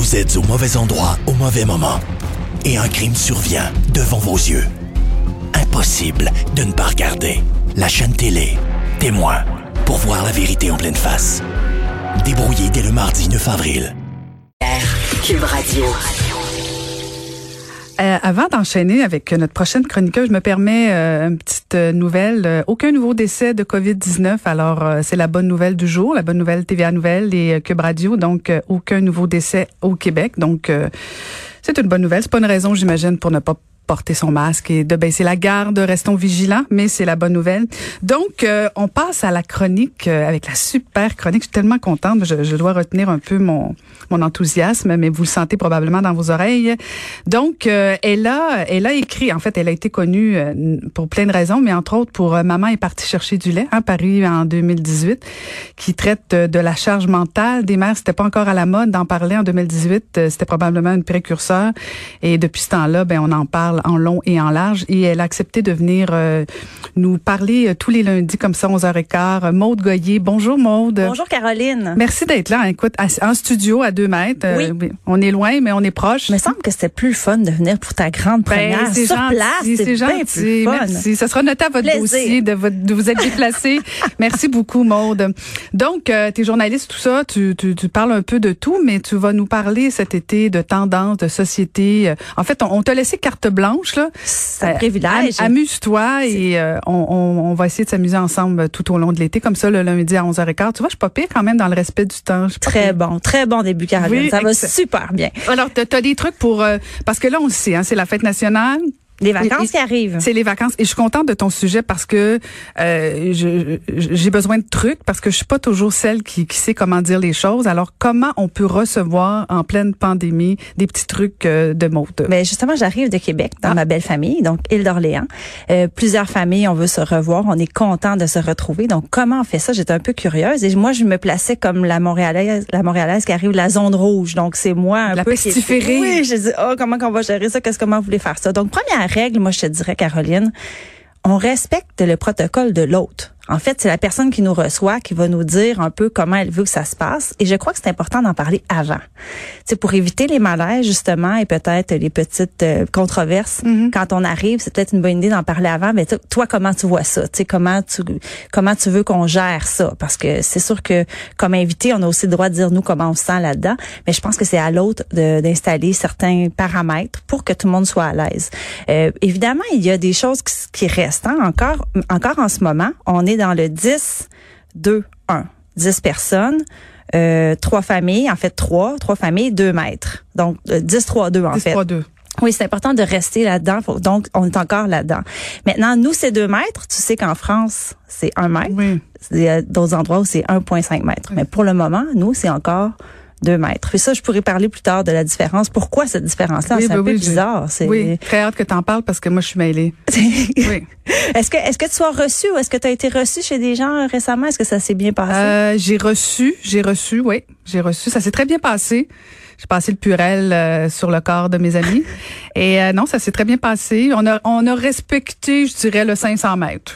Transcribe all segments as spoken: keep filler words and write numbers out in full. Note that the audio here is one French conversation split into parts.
Vous êtes au mauvais endroit au mauvais moment. Et un crime survient devant vos yeux. Impossible de ne pas regarder. La chaîne télé, Témoin, pour voir la vérité en pleine face. Débrouillé dès le mardi neuf avril. Cube Radio. Euh, avant d'enchaîner avec notre prochaine chroniqueuse, je me permets euh, une petite euh, nouvelle. Euh, aucun nouveau décès de covid dix-neuf. Alors, euh, c'est la bonne nouvelle du jour, la bonne nouvelle T V A Nouvelles et euh, Cube Radio. Donc, euh, aucun nouveau décès au Québec. Donc, euh, c'est une bonne nouvelle. C'est pas une raison, j'imagine, pour ne pas porter son masque et de baisser la garde. Restons vigilants, mais c'est la bonne nouvelle. Donc, euh, on passe à la chronique euh, avec la super chronique. Je suis tellement contente. Je, je dois retenir un peu mon mon enthousiasme, mais vous le sentez probablement dans vos oreilles. Donc, euh, elle a elle a écrit. En fait, elle a été connue euh, pour plein de raisons, mais entre autres pour euh, Maman est partie chercher du lait, hein, paru en deux mille dix-huit, qui traite euh, de la charge mentale des mères. C'était pas encore à la mode d'en parler en deux mille dix-huit. Euh, c'était probablement une précurseur. Et depuis ce temps-là, ben on en parle en long et en large, et elle a accepté de venir euh, nous parler euh, tous les lundis comme ça, onze heures quinze. Maude Goyer. Bonjour Maude. Bonjour Caroline. Merci d'être là. Écoute, en studio à deux mètres. Oui. Euh, on est loin, mais on est proche. Il me semble que c'était plus le fun de venir pour ta grande première. Ben, c'est sur gentil, place, c'est, c'est bien gentil. plus fun. Merci. Ça sera noté à votre Plaisir. dossier de, votre, de vous être déplacé. Merci beaucoup Maude. Donc, euh, t'es journaliste, tout ça, tu, tu, tu parles un peu de tout, mais tu vas nous parler cet été de tendances, de société. En fait, on, on t'a laissé carte blanche, là. C'est un privilège. Am- amuse-toi et euh, on, on, on va essayer de s'amuser ensemble tout au long de l'été, comme ça, le lundi à onze heures quinze. Tu vois, je suis pas pire quand même dans le respect du temps. Je suis pas Très pire. bon, très bon début, Caroline. Oui, ça va excellent. super bien. Alors, t'as, t'as des trucs pour... Euh, parce que là, on le sait, hein, c'est la fête nationale. Les vacances Et- qui arrivent. C'est les vacances. Et je suis contente de ton sujet parce que euh, je, j'ai besoin de trucs, parce que je suis pas toujours celle qui, qui sait comment dire les choses. Alors, comment on peut recevoir en pleine pandémie des petits trucs euh, de mode? Ben justement, j'arrive de Québec, dans Ah. ma belle famille, donc Île d'Orléans. Euh, plusieurs familles, on veut se revoir, on est content de se retrouver. Donc, comment on fait ça? J'étais un peu curieuse et moi, je me plaçais comme la Montréalaise, la Montréalaise qui arrive de la zone rouge. Donc, c'est moi un La peu qui pestiférée. Oui, je dis, oh, comment qu'on va gérer ça? Qu'est-ce comment vous voulez faire ça? Donc, première règle, moi, je te dirais, Caroline, on respecte le protocole de l'autre. En fait, c'est la personne qui nous reçoit qui va nous dire un peu comment elle veut que ça se passe. Et je crois que c'est important d'en parler avant. C'est pour éviter les malaises, justement, et peut-être les petites euh, controverses. Mm-hmm. Quand on arrive, c'est peut-être une bonne idée d'en parler avant. Mais t- toi, comment tu vois ça? T'sais, comment tu comment tu veux qu'on gère ça? Parce que c'est sûr que comme invité, on a aussi le droit de dire nous comment on se sent là-dedans. Mais je pense que c'est à l'autre de, d'installer certains paramètres pour que tout le monde soit à l'aise. Euh, évidemment, il y a des choses qui, qui restent. Hein? Encore, encore en ce moment, on est dans le dix, deux, un. dix personnes, euh, trois familles, en fait trois, trois familles, deux mètres. Donc euh, dix, trois, deux en dix, fait. trois, deux. Oui, c'est important de rester là-dedans. Faut- donc, on est encore là-dedans. Maintenant, nous, c'est deux mètres. Tu sais qu'en France, c'est un mètre. Oui. Il y a d'autres endroits où c'est un virgule cinq mètres. Mais pour le moment, nous, c'est encore deux mètres. Et ça, je pourrais parler plus tard de la différence. Pourquoi cette différence-là? Oui, c'est ben un peu oui, bizarre. j'ai- C'est... Oui, très hâte que t'en parles parce que moi, je suis mêlée. Oui. Est-ce que, est-ce que tu sois reçu ou est-ce que tu as été reçu chez des gens récemment? Est-ce que ça s'est bien passé? Euh, j'ai reçu, j'ai reçu, oui, j'ai reçu. Ça s'est très bien passé. J'ai passé le purel euh, sur le corps de mes amis. Et euh, non, ça s'est très bien passé. On a, on a respecté, je dirais, le cinq cents mètres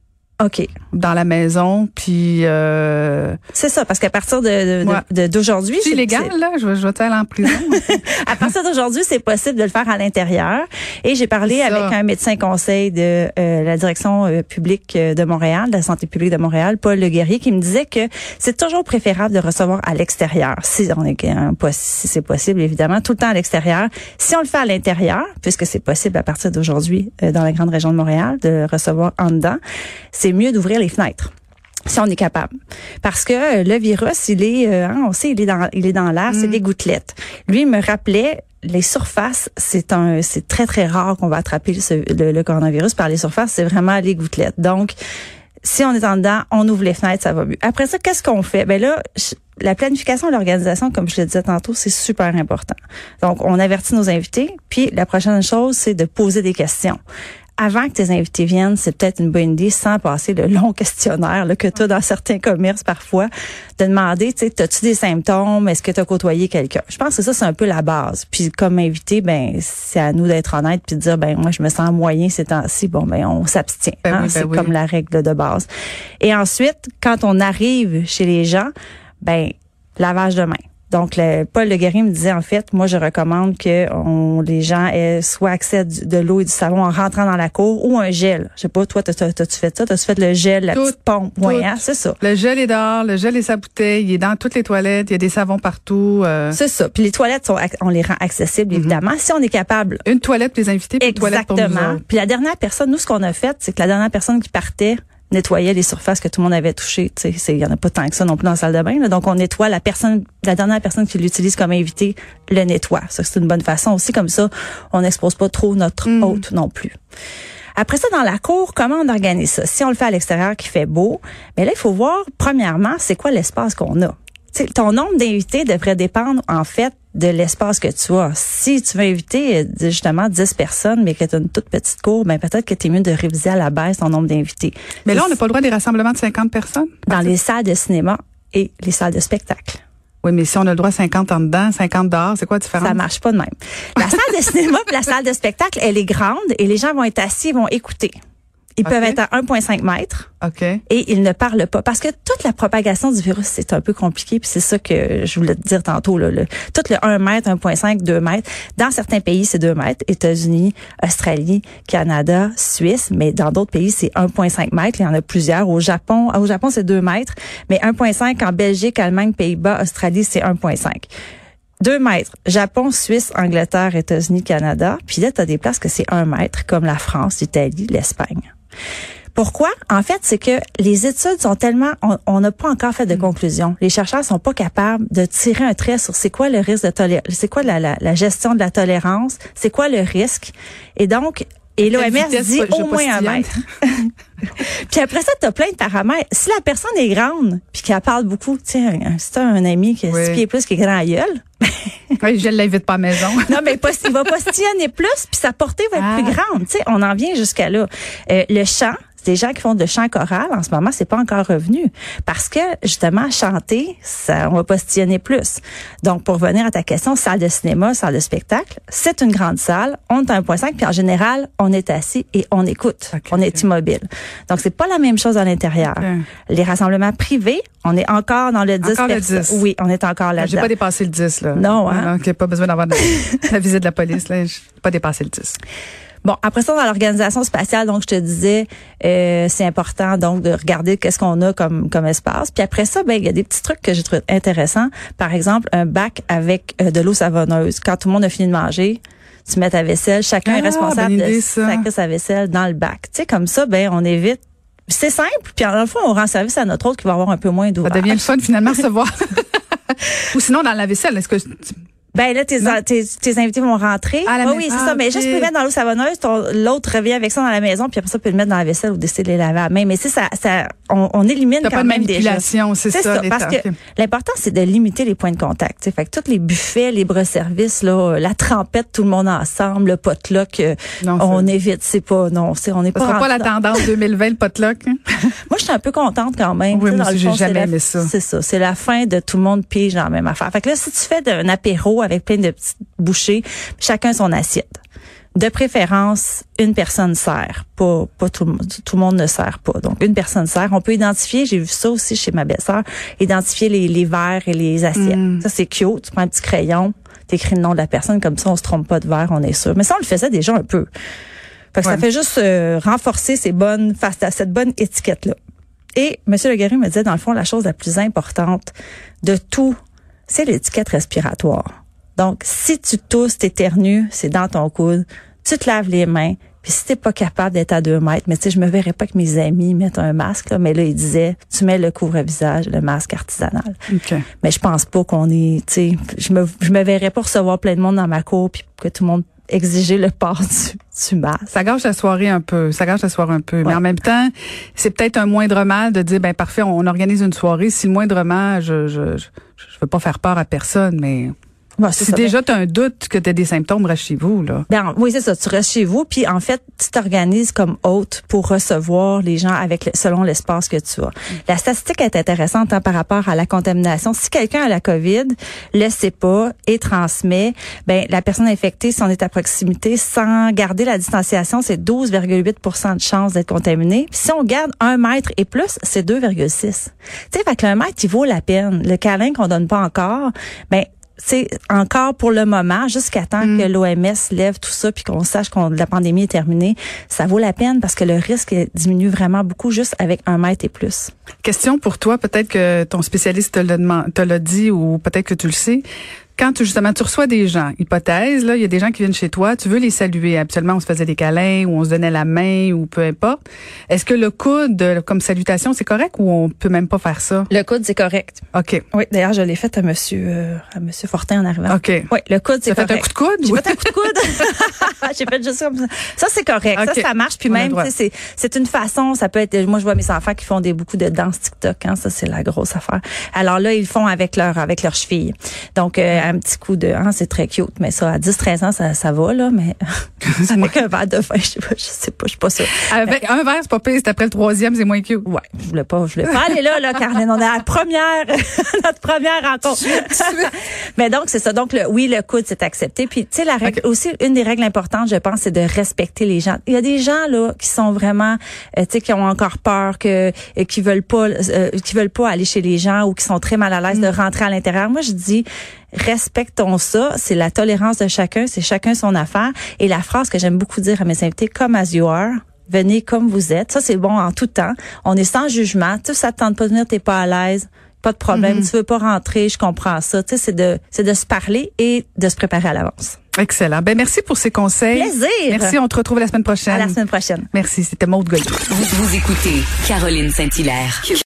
OK. dans la maison. Puis, euh, C'est ça, parce qu'à partir de, de, Ouais. de- d'aujourd'hui... c'est illégal, là. Je vais, je vais aller en prison. À partir d'aujourd'hui, c'est possible de le faire à l'intérieur. Et j'ai parlé C'est ça. avec un médecin conseil de euh, la direction euh, publique euh, de Montréal, de la santé publique de Montréal, Paul Leguerrier, qui me disait que c'est toujours préférable de recevoir à l'extérieur, si on est euh, pas- si c'est possible, évidemment, tout le temps à l'extérieur. Si on le fait à l'intérieur, puisque c'est possible à partir d'aujourd'hui euh, dans la grande région de Montréal de recevoir en dedans, c'est mieux d'ouvrir les fenêtres. Si on est capable. Parce que euh, le virus, il est, euh, hein, on sait, il est dans, il est dans l'air, c'est des gouttelettes. Lui, il me rappelait, les surfaces, c'est un, c'est très, très rare qu'on va attraper ce- le, le coronavirus par les surfaces, c'est vraiment les gouttelettes. Donc, si on est en dedans, on ouvre les fenêtres, ça va mieux. Après ça, qu'est-ce qu'on fait? Ben là, je- la planification de l'organisation, comme je le disais tantôt, c'est super important. Donc, on avertit nos invités, puis la prochaine chose, c'est de poser des questions. Avant que tes invités viennent, c'est peut-être une bonne idée, sans passer le long questionnaire là, que tu as dans certains commerces parfois, de demander, tu sais, as-tu des symptômes? Est-ce que tu as côtoyé quelqu'un? Je pense que ça, c'est un peu la base. Puis comme invité, ben c'est à nous d'être honnête puis de dire, ben moi, je me sens moyen ces temps-ci. Bon, ben on s'abstient. Ben hein? oui, ben c'est oui. comme la règle de base. Et ensuite, quand on arrive chez les gens, ben lavage de main. Donc, le, Paul Le Guerrier me disait, en fait, moi, je recommande que on, les gens aient soit accès à du, de l'eau et du savon en rentrant dans la cour ou un gel. Je sais pas, toi, t'as, t'as, t'as-tu fait ça? T'as-tu fait le gel, la tout, petite pompe? Oui, hein? C'est ça. Le gel est dehors, le gel est sa bouteille, il est dans toutes les toilettes, il y a des savons partout. Euh... C'est ça. Puis les toilettes, sont, on les rend accessibles, évidemment. Mm-hmm. Si on est capable. Une toilette pour les invités, puis une toilette pour nous autres. Exactement. Puis la dernière personne, nous, ce qu'on a fait, c'est que la dernière personne qui partait, nettoyait les surfaces que tout le monde avait touchées. Tu sais, il y en a pas tant que ça non plus dans la salle de bain. Là. Donc, on nettoie la personne, la dernière personne qui l'utilise comme invité, le nettoie. Ça, c'est une bonne façon aussi. Comme ça, on n'expose pas trop notre mm. hôte non plus. Après ça, dans la cour, comment on organise ça? Si on le fait à l'extérieur qui fait beau, mais là, il faut voir, premièrement, c'est quoi l'espace qu'on a. T'sais, ton nombre d'invités devrait dépendre, en fait, de l'espace que tu as. Si tu veux inviter, justement, dix personnes, mais que tu as une toute petite cour, ben peut-être que tu es mieux de réviser à la baisse ton nombre d'invités. Mais là, on n'a pas le droit des rassemblements de cinquante personnes? Dans les salles de cinéma et les salles de spectacle. Oui, mais si on a le droit à cinquante en dedans, cinquante dehors, c'est quoi la différence? Ça marche pas de même. La salle de cinéma et la salle de spectacle, elle est grande et les gens vont être assis, ils vont écouter. Ils okay. peuvent être à un virgule cinq mètres OK. et ils ne parlent pas. Parce que toute la propagation du virus, c'est un peu compliqué. Puis c'est ça que je voulais te dire tantôt. Là, le, tout le un mètre, un virgule cinq, deux mètres. Dans certains pays, c'est deux mètres. États-Unis, Australie, Canada, Suisse. Mais dans d'autres pays, c'est un virgule cinq mètres. Il y en a plusieurs. Au Japon, au Japon, c'est deux mètres. Mais un virgule cinq en Belgique, Allemagne, Pays-Bas, Australie, c'est un virgule cinq. Deux mètres. Japon, Suisse, Angleterre, États-Unis, Canada. Puis là, tu as des places que c'est un mètre, comme la France, l'Italie, l'Espagne. Pourquoi? En fait, c'est que les études sont tellement, on n'a pas encore fait de conclusion. Les chercheurs sont pas capables de tirer un trait sur c'est quoi le risque de tolérance, c'est quoi la, la, la gestion de la tolérance, c'est quoi le risque. Et donc, et l'O M S dit au moins un mètre. Puis après ça, tu as plein de paramètres. Si la personne est grande, puis qu'elle parle beaucoup, tu sais, si tu as un ami qui a oui. six pieds plus, qui est grand à gueule. Oui, je l'invite pas à la maison. Non, mais il va postillonner plus, puis sa portée va être ah. plus grande. Tu sais, on en vient jusqu'à là. Euh, le chant, des gens qui font de chant choral, en ce moment, c'est pas encore revenu. Parce que, justement, chanter, ça, on va postillonner plus. Donc, pour revenir à ta question, salle de cinéma, salle de spectacle, c'est une grande salle, on est à un virgule cinq, puis en général, on est assis et on écoute. Okay, on est okay. immobile. Donc, c'est pas la même chose à l'intérieur. Okay. Les rassemblements privés, on est encore dans le dix. Encore le dix. Oui, on est encore là-dedans. J'ai pas dépassé le dix, là. Non, hein. Donc, pas besoin d'avoir de la visite de la police, là. J'ai pas dépassé le dix. Bon, après ça, dans l'organisation spatiale, donc je te disais, euh, c'est important donc de regarder qu'est-ce qu'on a comme comme espace. Puis après ça, ben il y a des petits trucs que j'ai trouvé intéressants. Par exemple, un bac avec euh, de l'eau savonneuse. Quand tout le monde a fini de manger, tu mets ta vaisselle. Chacun ah, est responsable de idée, sacrer sa vaisselle dans le bac. Tu sais, comme ça, ben on évite. C'est simple. Puis en fois, on rend service à notre autre qui va avoir un peu moins d'ouvrage. Ça devient le fun finalement se voir. Ou sinon dans la vaisselle, est-ce que ben là, tes, tes, tes invités vont rentrer. Ah, oui, oui, c'est ah, ça. Okay. Mais juste tu peux mettre dans l'eau savonneuse, ton, l'autre revient avec ça dans la maison, puis après ça, tu peux le mettre dans la vaisselle ou décider de les laver à la main. Mais c'est ça, ça, on, on élimine T'as quand pas même de manipulation, c'est, c'est ça. ça parce que okay. l'important, c'est de limiter les points de contact. T'sais. Fait que tous les buffets, libre-service, là, la trempette, tout le monde ensemble, le potluck, non, on c'est... évite. C'est pas, non, c'est, on n'est pas. Ce sera pas la tendance deux mille vingt, le potluck. Hein? Moi, je suis un peu contente quand même. Oui, moi dans aussi, le fond, j'ai jamais la, aimé ça. C'est ça. C'est la fin de tout le monde pige dans la même affaire. Fait que là, si tu fais un apéro avec plein de petites bouchées, chacun son assiette. De préférence, une personne sert, pas pas tout, tout le monde ne sert pas. Donc une personne sert. On peut identifier, j'ai vu ça aussi chez ma belle-sœur, identifier les, les verres et les assiettes. Mm. Ça c'est cute. Tu prends un petit crayon, t'écris le nom de la personne, comme ça on se trompe pas de verre, on est sûr. Mais ça on le faisait déjà un peu. Fait que ouais. ça fait juste euh, renforcer ces bonnes face à cette bonne étiquette là. Et M. Le Guerrier me disait dans le fond la chose la plus importante de tout, c'est l'étiquette respiratoire. Donc, si tu tousses, t'éternues, c'est dans ton coude, tu te laves les mains, puis si t'es pas capable d'être à deux mètres, mais tu sais, je me verrais pas que mes amis mettent un masque, là, mais là, ils disaient, tu mets le couvre-visage, le masque artisanal. Okay. Mais je pense pas qu'on est, tu sais, je me, je me verrais pas recevoir plein de monde dans ma cour, puis que tout le monde exiger le port du, du masque. Ça gâche la soirée un peu, ça gâche la soirée un peu. Ouais. Mais en même temps, c'est peut-être un moindre mal de dire, ben parfait, on organise une soirée, si le moindre mal, je, je, je, je veux pas faire peur à personne, mais Bon, si ça, déjà tu as un doute que tu as des symptômes, reste chez vous, là. Ben, oui, c'est ça. Tu restes chez vous, puis en fait, tu t'organises comme hôte pour recevoir les gens avec le, selon l'espace que tu as. La statistique est intéressante hein, par rapport à la contamination. Si quelqu'un a la COVID, le sait pas et transmet, ben la personne infectée, si on est à proximité, sans garder la distanciation, c'est douze virgule huit pour cent de chance d'être contaminé. Puis si on garde un mètre et plus, c'est deux virgule six. Tu sais, fait que le mètre, il vaut la peine. Le câlin qu'on donne pas encore, ben c'est encore pour le moment, jusqu'à temps mm. que l'O M S lève tout ça puis qu'on sache que la pandémie est terminée, ça vaut la peine parce que le risque diminue vraiment beaucoup juste avec un mètre et plus. Question pour toi, peut-être que ton spécialiste te l'a, demandé, te l'a dit ou peut-être que tu le sais. Quand tu, justement tu reçois des gens, hypothèse, là, il y a des gens qui viennent chez toi, tu veux les saluer. Habituellement, on se faisait des câlins ou on se donnait la main ou peu importe. Est-ce que le coude comme salutation, c'est correct ou on peut même pas faire ça? Le coude, c'est correct. OK. Oui, d'ailleurs, je l'ai fait à monsieur euh, à monsieur Fortin en arrivant. OK. Oui, le coude, c'est correct. Tu as fait un coup de coude? J'ai fait un coup de coude. J'ai fait juste comme ça. Ça, c'est correct. Okay. Ça, ça marche. Puis on même, tu sais, c'est, c'est une façon, ça peut être, moi, je vois mes enfants qui font des, beaucoup de danse TikTok, hein. Ça, c'est la grosse affaire. Alors là, ils le font avec leur, avec leurs chevilles. Donc, euh, un petit coup de, hein, c'est très cute, mais ça, à dix treize ans, ça, ça va, là, mais avec un verre de vin, je sais pas, je sais pas, je suis pas sûre. Avec un verre, c'est pas pire, c'est après le troisième, c'est moins cute. Ouais, je voulais pas, je voulais pas aller là, là, Caroline, on est à la première, notre première rencontre. Mais donc, c'est ça. Donc, le, oui, le coude, c'est accepté. Puis, tu sais, la règle, okay. aussi, une des règles importantes, je pense, c'est de respecter les gens. Il y a des gens, là, qui sont vraiment, euh, tu sais, qui ont encore peur, que, euh, qui veulent pas, euh, qui veulent pas aller chez les gens ou qui sont très mal à l'aise mm. de rentrer à l'intérieur. Moi, je dis, respectons ça, c'est la tolérance de chacun, c'est chacun son affaire. Et la phrase que j'aime beaucoup dire à mes invités, come as you are, venez comme vous êtes. Ça, c'est bon en tout temps. On est sans jugement. Tu sais, ça te tente pas de venir, t'es pas à l'aise. Pas de problème. Mm-hmm. Tu veux pas rentrer, je comprends ça. Tu sais, c'est de, c'est de se parler et de se préparer à l'avance. Excellent. Ben, merci pour ces conseils. Plaisir. Merci. On te retrouve la semaine prochaine. À la semaine prochaine. Merci. C'était Maude Goyot. Vous, vous écoutez Caroline Saint-Hilaire.